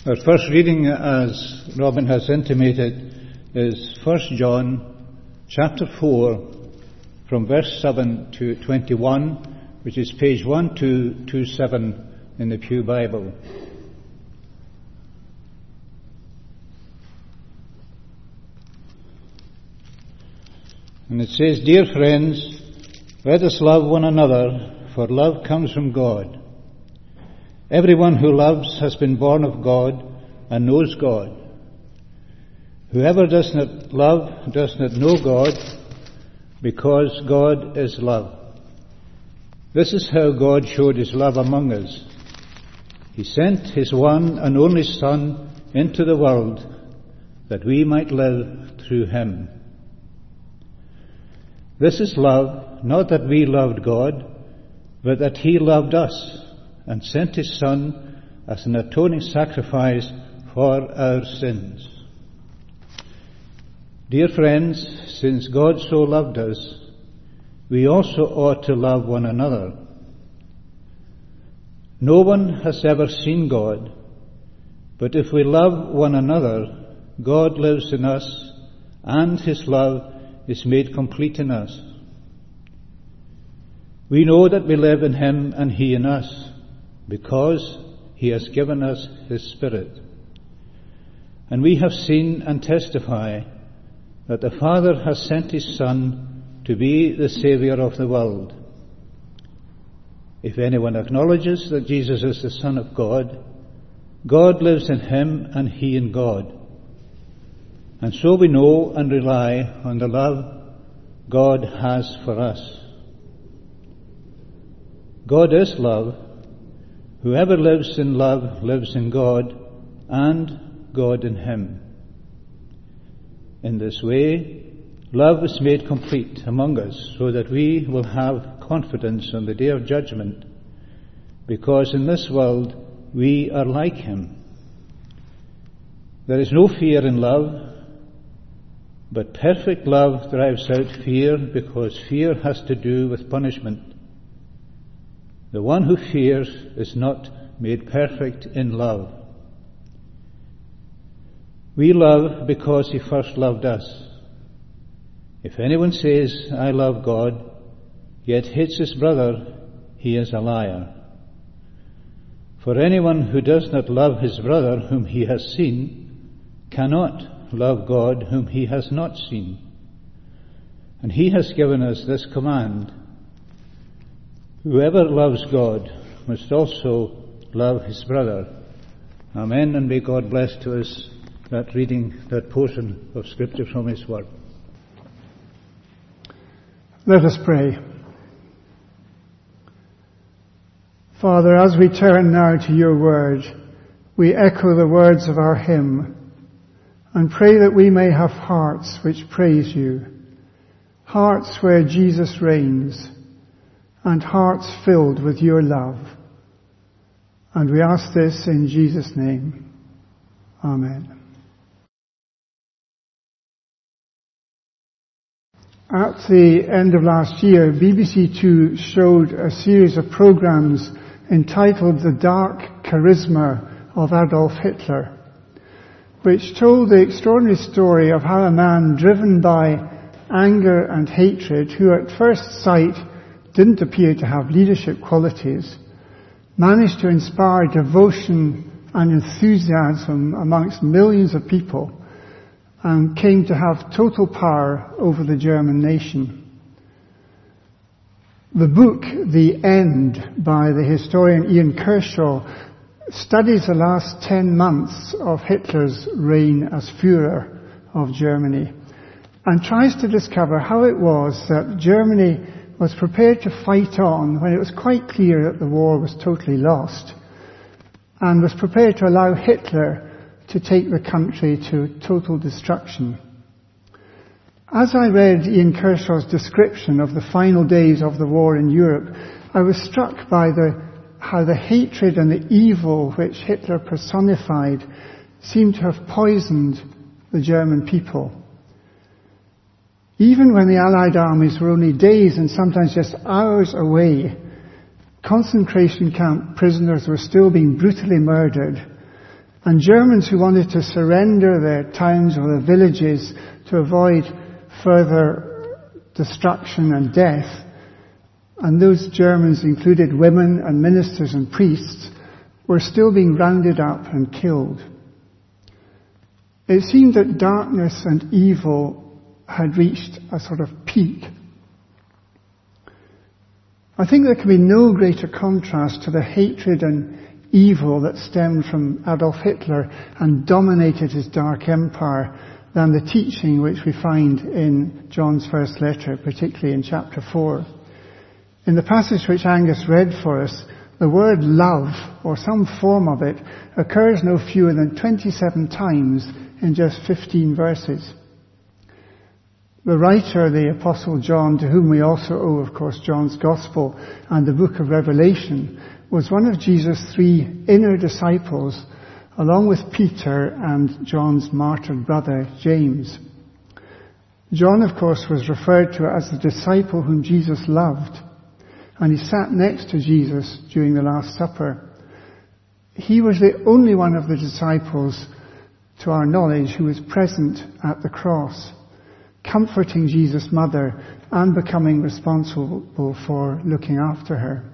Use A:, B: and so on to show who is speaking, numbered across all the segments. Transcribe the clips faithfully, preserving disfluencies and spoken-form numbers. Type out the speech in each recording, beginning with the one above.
A: Our first reading, as Robin has intimated, is First John chapter four, from verse seven to twenty-one, which is page one two two seven in the Pew Bible. And it says, "Dear friends, let us love one another, for love comes from God. Everyone who loves has been born of God and knows God. Whoever does not love does not know God, because God is love. This is how God showed his love among us. He sent his one and only Son into the world that we might live through him. This is love, not that we loved God, but that he loved us and sent his Son as an atoning sacrifice for our sins. Dear friends, since God so loved us, we also ought to love one another. No one has ever seen God, but if we love one another, God lives in us, and his love is made complete in us. We know that we live in him and he in us, because he has given us his Spirit. And we have seen and testify that the Father has sent his Son to be the Saviour of the world. If anyone acknowledges that Jesus is the Son of God, God lives in him and he in God. And so we know and rely on the love God has for us. God is love. Whoever lives in love lives in God, and God in him. In this way, love is made complete among us, so that we will have confidence on the day of judgment, because in this world we are like him. There is no fear in love, but perfect love drives out fear, because fear has to do with punishment. The one who fears is not made perfect in love. We love because he first loved us. If anyone says, I love God, yet hates his brother, he is a liar. For anyone who does not love his brother whom he has seen cannot love God whom he has not seen. And he has given us this command: whoever loves God must also love his brother. Amen, and may God bless to us that reading, that portion of Scripture from his word.
B: Let us pray. Father, as we turn now to your word, we echo the words of our hymn and pray that we may have hearts which praise you, hearts where Jesus reigns, and hearts filled with your love. And we ask this in Jesus' name. Amen. At the end of last year, B B C Two showed a series of programs entitled The Dark Charisma of Adolf Hitler, which told the extraordinary story of how a man driven by anger and hatred, who at first sight didn't appear to have leadership qualities, managed to inspire devotion and enthusiasm amongst millions of people and came to have total power over the German nation. The book, The End, by the historian Ian Kershaw, studies the last ten months of Hitler's reign as Führer of Germany and tries to discover how it was that Germany was prepared to fight on when it was quite clear that the war was totally lost, and was prepared to allow Hitler to take the country to total destruction. As I read Ian Kershaw's description of the final days of the war in Europe, I was struck by the, how the hatred and the evil which Hitler personified seemed to have poisoned the German people. Even when the Allied armies were only days and sometimes just hours away, concentration camp prisoners were still being brutally murdered, And Germans who wanted to surrender their towns or their villages to avoid further destruction and death, and those Germans included women and ministers and priests, were still being rounded up and killed. It seemed that darkness and evil had reached a sort of peak. I think there can be no greater contrast to the hatred and evil that stemmed from Adolf Hitler and dominated his dark empire than the teaching which we find in John's first letter, particularly in chapter four. In the passage which Angus read for us, the word love, or some form of it, occurs no fewer than twenty-seven times in just fifteen verses. The writer, the Apostle John, to whom we also owe, of course, John's Gospel and the book of Revelation, was one of Jesus' three inner disciples, along with Peter and John's martyred brother, James. John, of course, was referred to as the disciple whom Jesus loved, and he sat next to Jesus during the Last Supper. He was the only one of the disciples, to our knowledge, who was present at the cross, comforting Jesus' mother and becoming responsible for looking after her.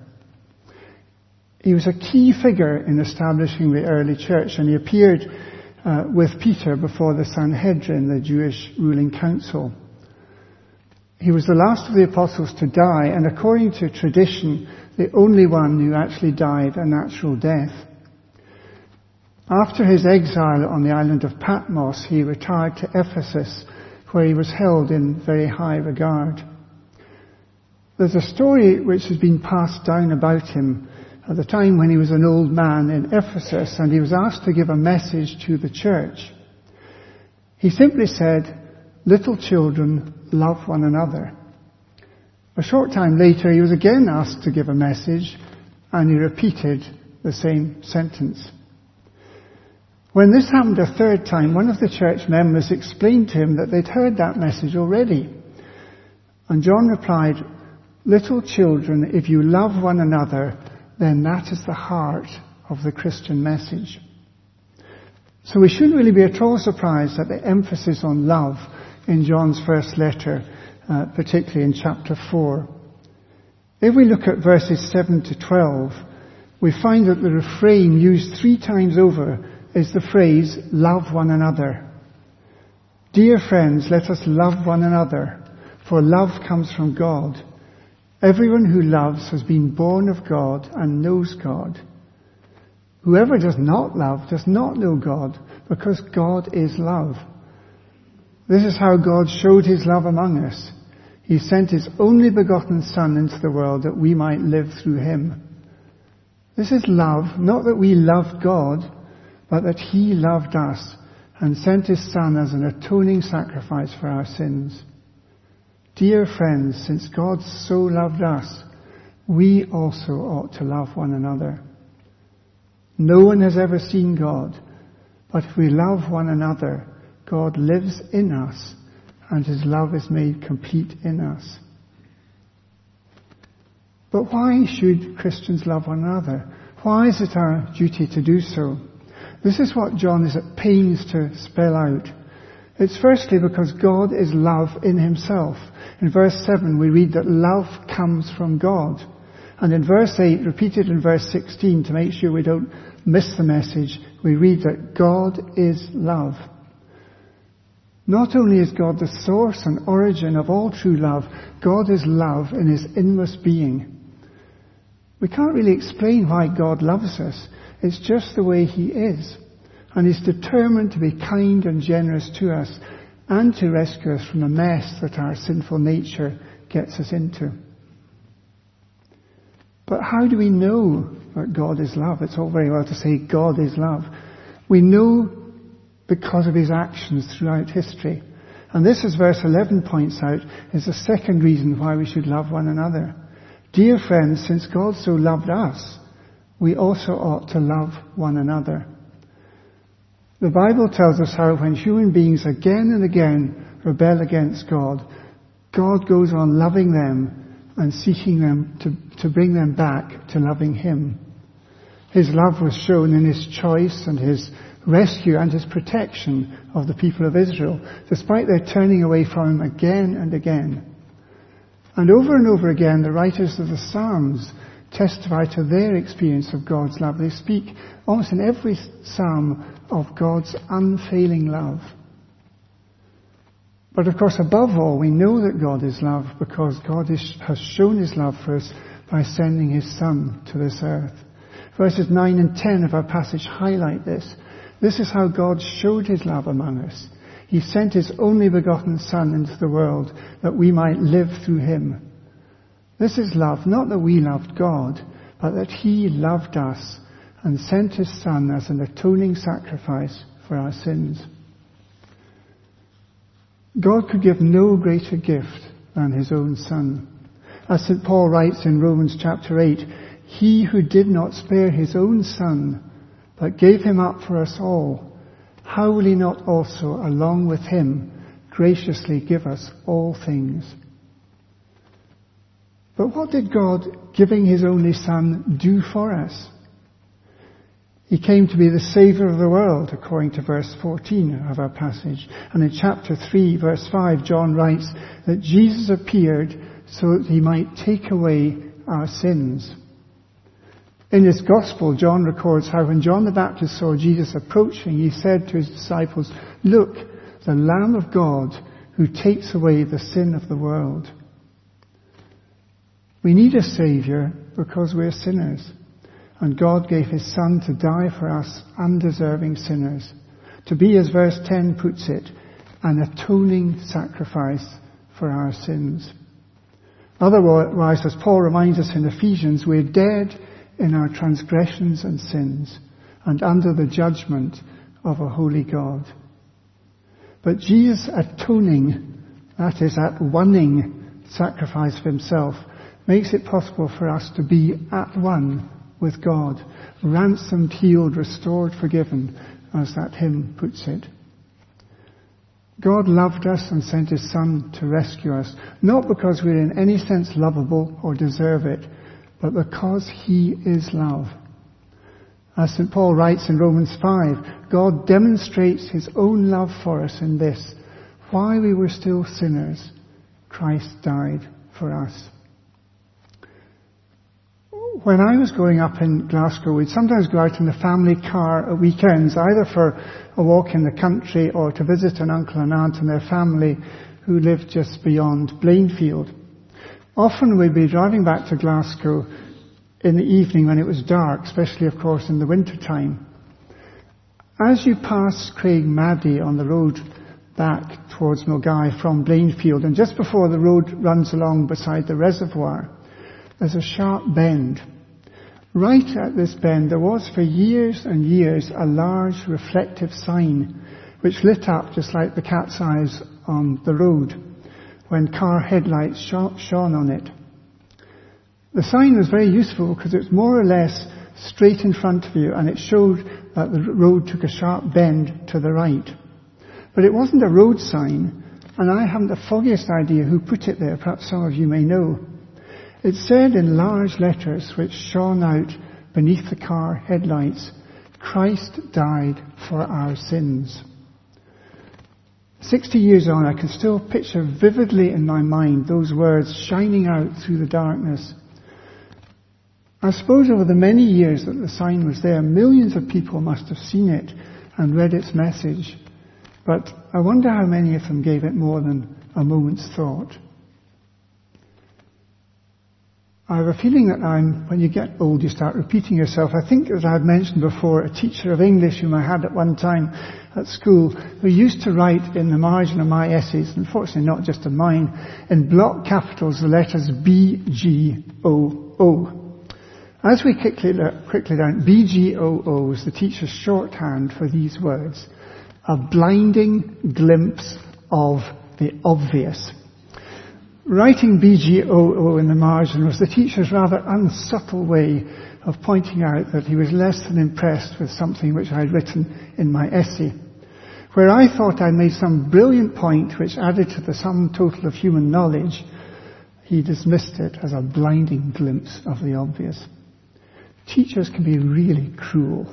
B: He was a key figure in establishing the early church, and he appeared uh, with Peter before the Sanhedrin, the Jewish ruling council. He was the last of the apostles to die, and according to tradition, the only one who actually died a natural death. After his exile on the island of Patmos, he retired to Ephesus, where he was held in very high regard. There's a story which has been passed down about him at the time when he was an old man in Ephesus, and he was asked to give a message to the church. He simply said, "Little children, love one another." A short time later, he was again asked to give a message, and he repeated the same sentence. When this happened a third time, one of the church members explained to him that they'd heard that message already. And John replied, "Little children, if you love one another, then that is the heart of the Christian message." So we shouldn't really be at all surprised at the emphasis on love in John's first letter, uh, particularly in chapter four. If we look at verses seven to twelve, we find that the refrain used three times over is the phrase, "love one another." Dear friends, let us love one another, for love comes from God. Everyone who loves has been born of God and knows God. Whoever does not love does not know God, because God is love. This is how God showed his love among us. He sent his only begotten Son into the world that we might live through him. This is love, not that we loved God, but that he loved us and sent his Son as an atoning sacrifice for our sins. Dear friends, since God so loved us, we also ought to love one another. No one has ever seen God, but if we love one another, God lives in us, and his love is made complete in us. But why should Christians love one another? Why is it our duty to do so? This is what John is at pains to spell out. It's firstly because God is love in himself. In verse seven we read that love comes from God. And in verse eight, repeated in verse sixteen, to make sure we don't miss the message, we read that God is love. Not only is God the source and origin of all true love, God is love in his inmost being. We can't really explain why God loves us. It's just the way he is. And he's determined to be kind and generous to us and to rescue us from the mess that our sinful nature gets us into. But how do we know that God is love? It's all very well to say God is love. We know because of his actions throughout history. And this, as verse eleven points out, is the second reason why we should love one another. Dear friends, since God so loved us, we also ought to love one another. The Bible tells us how when human beings again and again rebel against God, God goes on loving them and seeking them to, to bring them back to loving him. His love was shown in his choice and his rescue and his protection of the people of Israel, despite their turning away from him again and again. And over and over again, the writers of the Psalms testify to their experience of God's love. They speak almost in every psalm of God's unfailing love. But of course, above all, we know that God is love because God is, has shown his love for us by sending his Son to this earth. Verses nine and ten of our passage highlight this. This is how God showed his love among us. He sent his only begotten Son into the world that we might live through him. This is love, not that we loved God, but that he loved us and sent his Son as an atoning sacrifice for our sins. God could give no greater gift than his own Son. As Saint Paul writes in Romans chapter eight, he who did not spare his own Son, but gave him up for us all, how will he not also, along with him, graciously give us all things? But what did God, giving his only Son, do for us? He came to be the Saviour of the world, according to verse fourteen of our passage. And in chapter three, verse five, John writes that Jesus appeared so that he might take away our sins. In his Gospel, John records how when John the Baptist saw Jesus approaching, he said to his disciples, "Look, the Lamb of God who takes away the sin of the world." We need a Saviour because we're sinners. And God gave his Son to die for us undeserving sinners, to be, as verse ten puts it, an atoning sacrifice for our sins. Otherwise, as Paul reminds us in Ephesians, we're dead in our transgressions and sins and under the judgment of a holy God. But Jesus' atoning, that is, at one-ing sacrifice of himself, makes it possible for us to be at one with God, ransomed, healed, restored, forgiven, as that hymn puts it. God loved us and sent his Son to rescue us, not because we're in any sense lovable or deserve it, but because he is love. As Saint Paul writes in Romans five, God demonstrates his own love for us in this: while we were still sinners, Christ died for us. When I was growing up in Glasgow, we'd sometimes go out in the family car at weekends, either for a walk in the country or to visit an uncle and aunt and their family who lived just beyond Blainfield. Often we'd be driving back to Glasgow in the evening when it was dark, especially, of course, in the winter time. As you pass Craigmaddy on the road back towards Milngavie from Blainfield, and just before the road runs along beside the reservoir, there's a sharp bend. Right at this bend, there was for years and years a large reflective sign which lit up just like the cat's eyes on the road when car headlights shone on it. The sign was very useful because it was more or less straight in front of you, and it showed that the road took a sharp bend to the right. But it wasn't a road sign, and I haven't the foggiest idea who put it there. Perhaps some of you may know. It said in large letters which shone out beneath the car headlights, "Christ died for our sins." Sixty years on, I can still picture vividly in my mind those words shining out through the darkness. I suppose over the many years that the sign was there, millions of people must have seen it and read its message. But I wonder how many of them gave it more than a moment's thought. I have a feeling that I'm, when you get old, you start repeating yourself. I think, as I had mentioned before, a teacher of English whom I had at one time at school, who used to write in the margin of my essays, unfortunately not just of mine, in block capitals the letters B G O O. As we quickly, quickly learned, B G O O was the teacher's shorthand for these words: a blinding glimpse of the obvious. Writing B G O O in the margin was the teacher's rather unsubtle way of pointing out that he was less than impressed with something which I had written in my essay. Where I thought I made some brilliant point which added to the sum total of human knowledge, he dismissed it as a blinding glimpse of the obvious. teachers can be really cruel.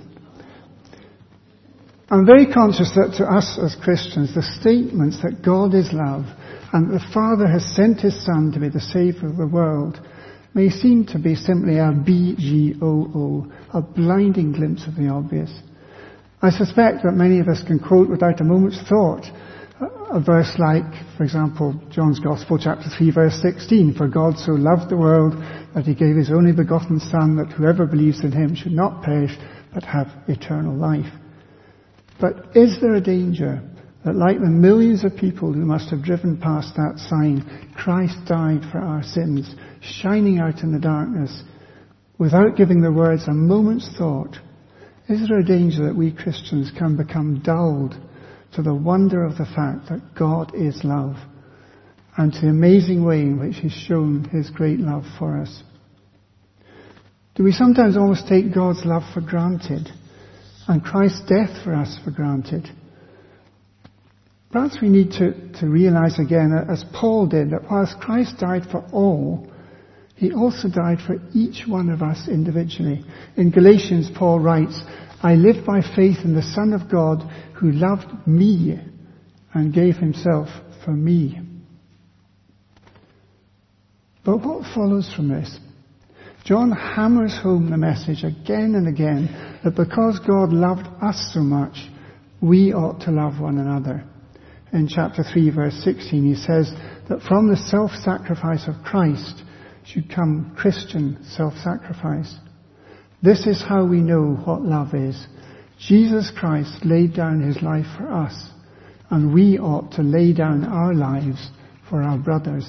B: I'm very conscious that to us as Christians, the statements that God is love and the Father has sent His Son to be the Saviour of the world may seem to be simply a B G O O, a blinding glimpse of the obvious. I suspect that many of us can quote without a moment's thought a verse like, for example, John's Gospel, chapter three, verse sixteen, "For God so loved the world that He gave His only begotten Son, that whoever believes in Him should not perish, but have eternal life." But is there a danger that, like the millions of people who must have driven past that sign, Christ died for our sins, shining out in the darkness, without giving the words a moment's thought? Is there a danger that we Christians can become dulled to the wonder of the fact that God is love, and to the amazing way in which He's shown His great love for us? Do we sometimes almost take God's love for granted, and Christ's death for us for granted? Perhaps we need to, to realize again, as Paul did, that whilst Christ died for all, He also died for each one of us individually. In Galatians, Paul writes, "I live by faith in the Son of God who loved me and gave Himself for me." But what follows from this? John hammers home the message again and again that because God loved us so much, we ought to love one another. In chapter three, verse sixteen, he says that from the self-sacrifice of Christ should come Christian self-sacrifice. This is how we know what love is. Jesus Christ laid down His life for us, and we ought to lay down our lives for our brothers.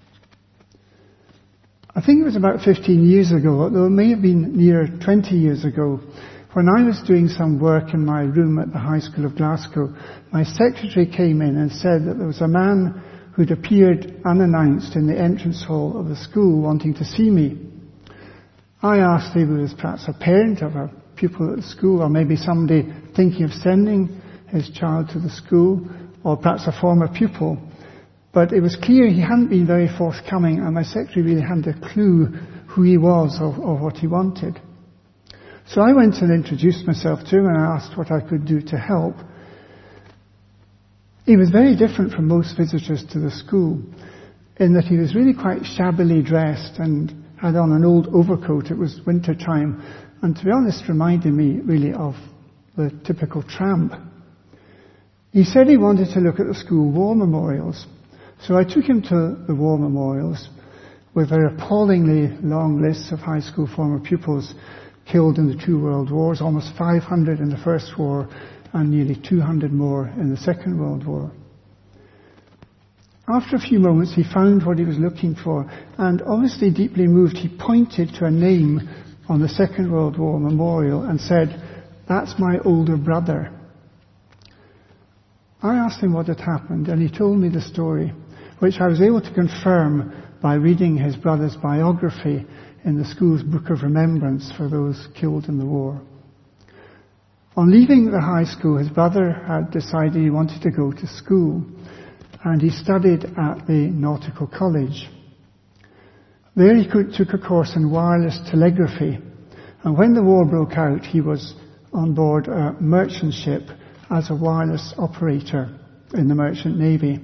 B: I think it was about fifteen years ago, although it may have been near twenty years ago, when I was doing some work in my room at the High School of Glasgow, my secretary came in and said that there was a man who'd appeared unannounced in the entrance hall of the school wanting to see me. I asked if he was perhaps a parent of a pupil at the school, or maybe somebody thinking of sending his child to the school, or perhaps a former pupil. But it was clear he hadn't been very forthcoming, and my secretary really hadn't a clue who he was or, or what he wanted. So I went and introduced myself to him and asked what I could do to help. He was very different from most visitors to the school, in that he was really quite shabbily dressed and had on an old overcoat. It was winter time, and to be honest, reminded me really of the typical tramp. He said he wanted to look at the school war memorials. So I took him to the war memorials with their appallingly long lists of high school former pupils killed in the two world wars, almost five hundred in the First War and nearly two hundred more in the Second World War. After a few moments he found what he was looking for, and obviously deeply moved, he pointed to a name on the Second World War memorial and said, "That's my older brother." I asked him what had happened, and he told me the story, which I was able to confirm by reading his brother's biography in the school's Book of Remembrance for those killed in the war. On leaving the high school, his brother had decided he wanted to go to school, and he studied at the Nautical College. There he could, took a course in wireless telegraphy, and when the war broke out, he was on board a merchant ship as a wireless operator in the Merchant Navy.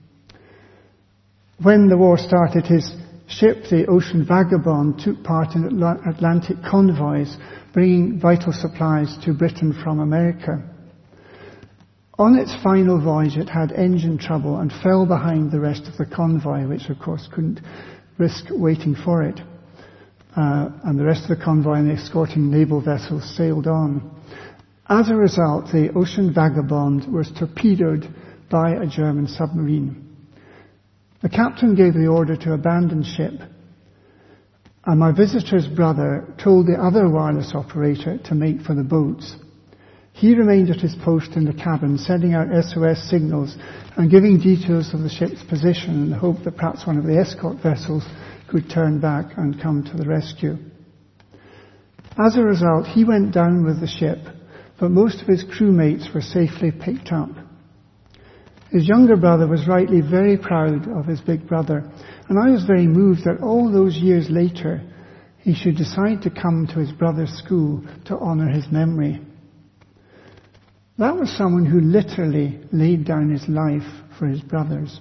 B: When the war started, his ship, the Ocean Vagabond, took part in Atlantic convoys, bringing vital supplies to Britain from America. On its final voyage, it had engine trouble and fell behind the rest of the convoy, which of course couldn't risk waiting for it. Uh, and the rest of the convoy and the escorting naval vessels sailed on. As a result, the Ocean Vagabond was torpedoed by a German submarine. The captain gave the order to abandon ship, and my visitor's brother told the other wireless operator to make for the boats. He remained at his post in the cabin, sending out S O S signals and giving details of the ship's position in the hope that perhaps one of the escort vessels could turn back and come to the rescue. As a result, he went down with the ship, but most of his crewmates were safely picked up. His younger brother was rightly very proud of his big brother, and I was very moved that all those years later he should decide to come to his brother's school to honour his memory. That was someone who literally laid down his life for his brothers.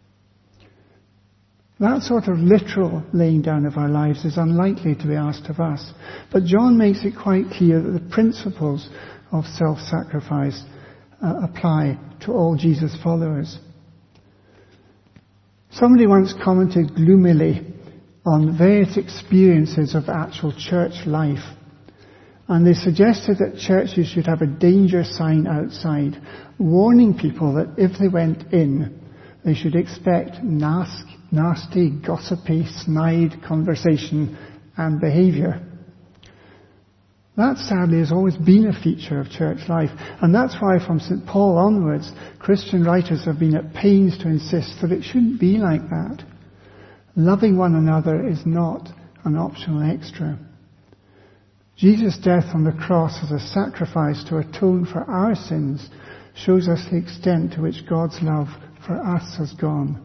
B: That sort of literal laying down of our lives is unlikely to be asked of us. But John makes it quite clear that the principles of self-sacrifice uh, apply to all Jesus followers. Somebody once commented gloomily on various experiences of actual church life. And they suggested that churches should have a danger sign outside, warning people that if they went in, they should expect nasty, nasty gossipy, snide conversation and behaviour. That sadly has always been a feature of church life, and that's why from Saint Paul onwards, Christian writers have been at pains to insist that it shouldn't be like that. Loving one another is not an optional extra. Jesus' death on the cross as a sacrifice to atone for our sins shows us the extent to which God's love for us has gone.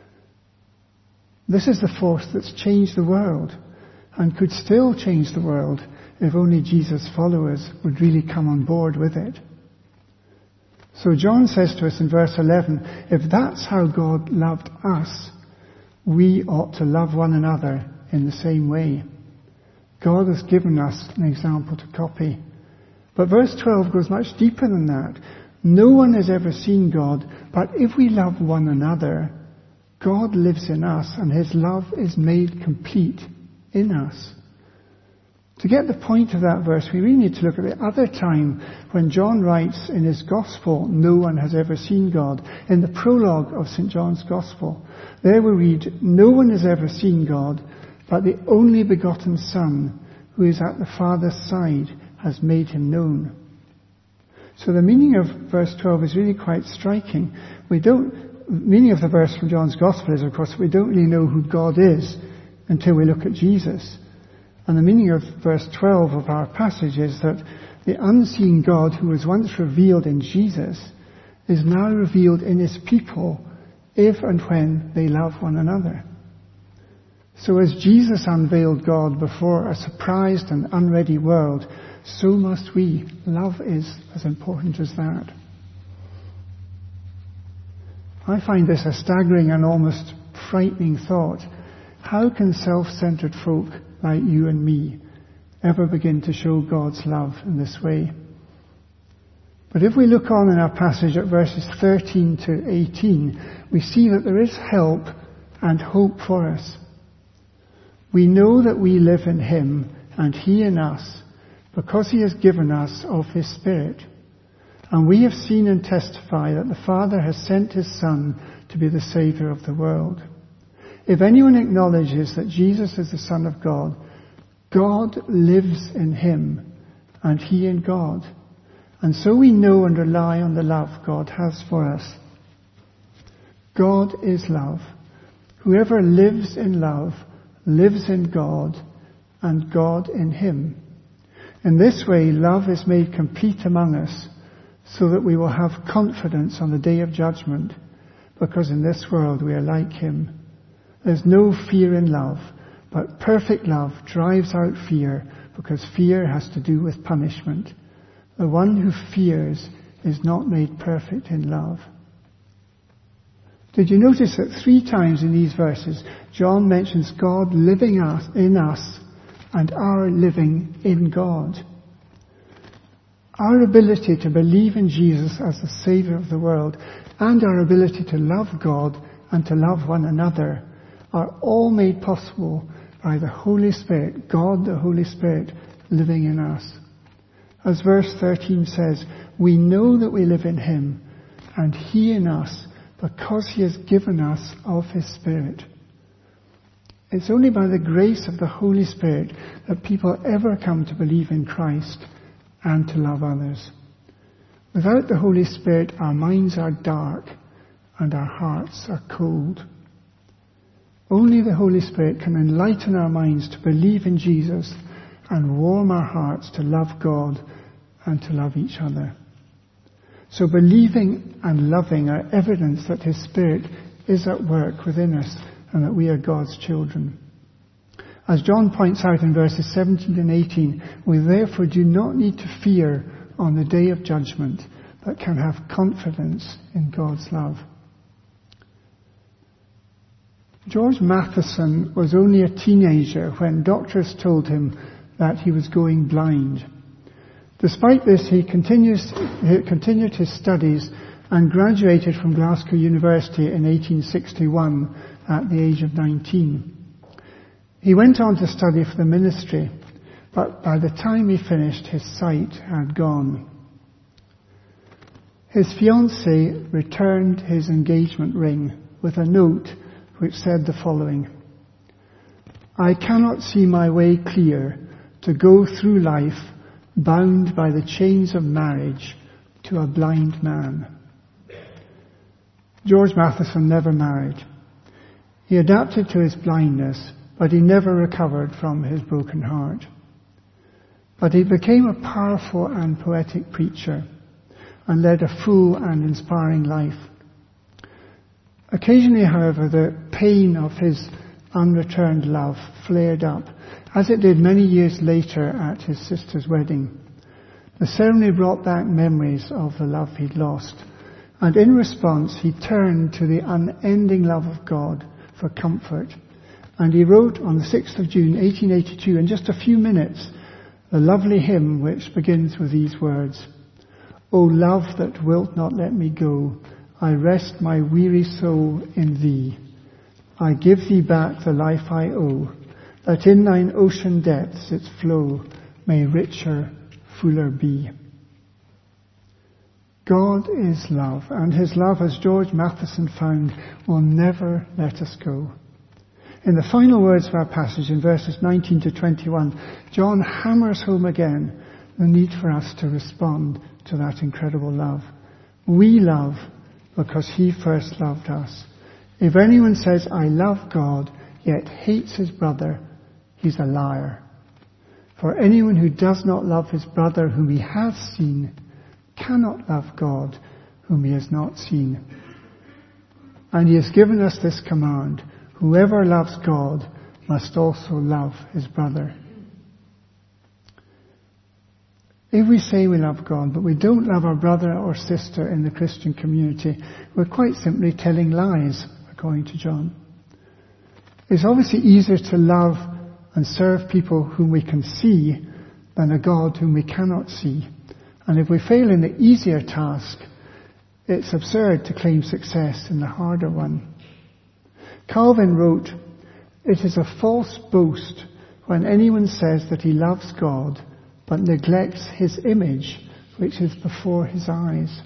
B: This is the force that's changed the world and could still change the world if only Jesus' followers would really come on board with it. So John says to us in verse eleven, if that's how God loved us, we ought to love one another in the same way. God has given us an example to copy. But verse twelve goes much deeper than that. No one has ever seen God, but if we love one another, God lives in us and his love is made complete in us. To get the point of that verse, we really need to look at the other time when John writes in his Gospel, no one has ever seen God. In the prologue of Saint John's Gospel, there we read, no one has ever seen God, but the only begotten Son, who is at the Father's side, has made him known. So the meaning of verse twelve is really quite striking. We don't, the meaning of the verse from John's Gospel is, of course, we don't really know who God is until we look at Jesus. And the meaning of verse twelve of our passage is that the unseen God who was once revealed in Jesus is now revealed in his people if and when they love one another. So as Jesus unveiled God before a surprised and unready world, so must we. Love is as important as that. I find this a staggering and almost frightening thought. How can self-centered folk like you and me ever begin to show God's love in this way? But if we look on in our passage at verses thirteen to eighteen, we see that there is help and hope for us. We know that we live in him and he in us because he has given us of his Spirit. And we have seen and testify that the Father has sent his Son to be the Saviour of the world. If anyone acknowledges that Jesus is the Son of God, God lives in him and he in God. And so we know and rely on the love God has for us. God is love. Whoever lives in love lives in God and God in him. In this way, love is made complete among us so that we will have confidence on the day of judgment, because in this world we are like him. There's no fear in love, but perfect love drives out fear, because fear has to do with punishment. The one who fears is not made perfect in love. Did you notice that three times in these verses, John mentions God living us, in us and our living in God? Our ability to believe in Jesus as the Saviour of the world and our ability to love God and to love one another are all made possible by the Holy Spirit, God the Holy Spirit, living in us. As verse thirteen says, we know that we live in him and he in us because he has given us of his Spirit. It's only by the grace of the Holy Spirit that people ever come to believe in Christ and to love others. Without the Holy Spirit, our minds are dark and our hearts are cold. Only the Holy Spirit can enlighten our minds to believe in Jesus and warm our hearts to love God and to love each other. So believing and loving are evidence that his Spirit is at work within us and that we are God's children. As John points out in verses seventeen and eighteen, we therefore do not need to fear on the day of judgment, but can have confidence in God's love. George Matheson was only a teenager when doctors told him that he was going blind. Despite this, he, continues, he continued his studies and graduated from Glasgow University in eighteen sixty-one at the age of nineteen. He went on to study for the ministry, but by the time he finished, his sight had gone. His fiancée returned his engagement ring with a note which said the following: "I cannot see my way clear to go through life bound by the chains of marriage to a blind man." George Matheson never married. He adapted to his blindness, but he never recovered from his broken heart. But he became a powerful and poetic preacher and led a full and inspiring life. Occasionally, however, the pain of his unreturned love flared up, as it did many years later at his sister's wedding. The ceremony brought back memories of the love he'd lost, and in response he turned to the unending love of God for comfort. And he wrote on the sixth of June eighteen eighty-two, in just a few minutes, the lovely hymn which begins with these words: "O love that wilt not let me go, I rest my weary soul in thee. I give thee back the life I owe, that in thine ocean depths its flow may richer, fuller be." God is love, and his love, as George Matheson found, will never let us go. In the final words of our passage, in verses nineteen to twenty-one, John hammers home again the need for us to respond to that incredible love. We love because he first loved us. If anyone says, "I love God," yet hates his brother, he's a liar. For anyone who does not love his brother whom he has seen cannot love God whom he has not seen. And he has given us this command: whoever loves God must also love his brother. If we say we love God, but we don't love our brother or sister in the Christian community, we're quite simply telling lies, according to John. It's obviously easier to love and serve people whom we can see than a God whom we cannot see. And if we fail in the easier task, it's absurd to claim success in the harder one. Calvin wrote, "It is a false boast when anyone says that he loves God but neglects his image which is before his eyes."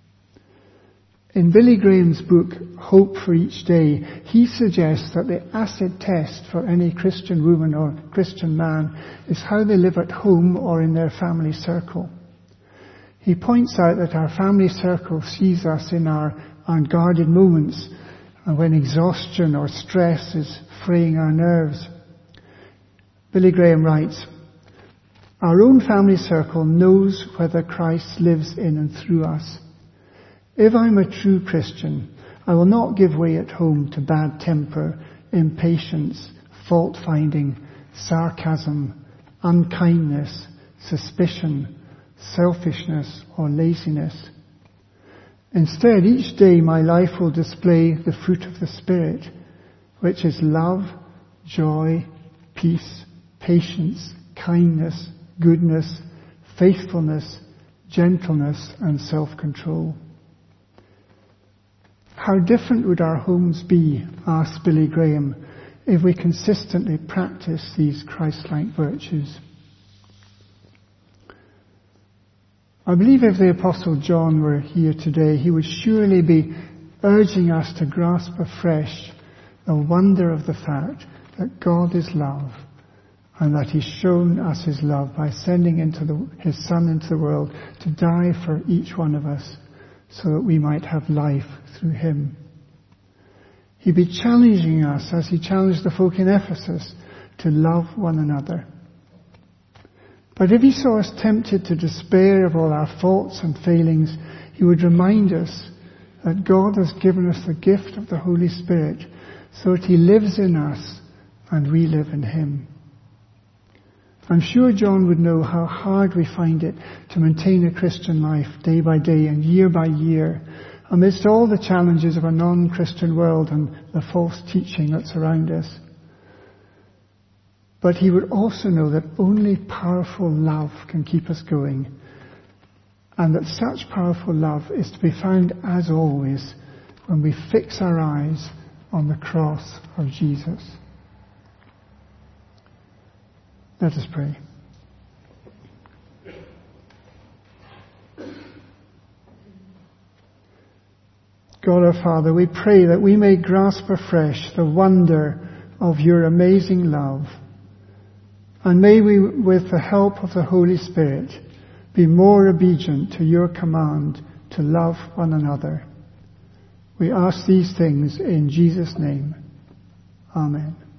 B: In Billy Graham's book, Hope for Each Day, he suggests that the acid test for any Christian woman or Christian man is how they live at home or in their family circle. He points out that our family circle sees us in our unguarded moments and when exhaustion or stress is fraying our nerves. Billy Graham writes, "Our own family circle knows whether Christ lives in and through us. If I'm a true Christian, I will not give way at home to bad temper, impatience, fault-finding, sarcasm, unkindness, suspicion, selfishness, or laziness. Instead, each day my life will display the fruit of the Spirit, which is love, joy, peace, patience, kindness, goodness, faithfulness, gentleness, and self-control." How different would our homes be, asks Billy Graham, if we consistently practice these Christ-like virtues? I believe if the Apostle John were here today, he would surely be urging us to grasp afresh the wonder of the fact that God is love, and that he's shown us his love by sending into the, his Son into the world to die for each one of us, so that we might have life through him. He'd be challenging us, as he challenged the folk in Ephesus, to love one another. But if he saw us tempted to despair of all our faults and failings, he would remind us that God has given us the gift of the Holy Spirit, so that he lives in us and we live in him. I'm sure John would know how hard we find it to maintain a Christian life day by day and year by year, amidst all the challenges of a non-Christian world and the false teaching that's around us. But he would also know that only powerful love can keep us going, and that such powerful love is to be found, as always, when we fix our eyes on the cross of Jesus. Let us pray. God our Father, we pray that we may grasp afresh the wonder of your amazing love. And may we, with the help of the Holy Spirit, be more obedient to your command to love one another. We ask these things in Jesus' name. Amen.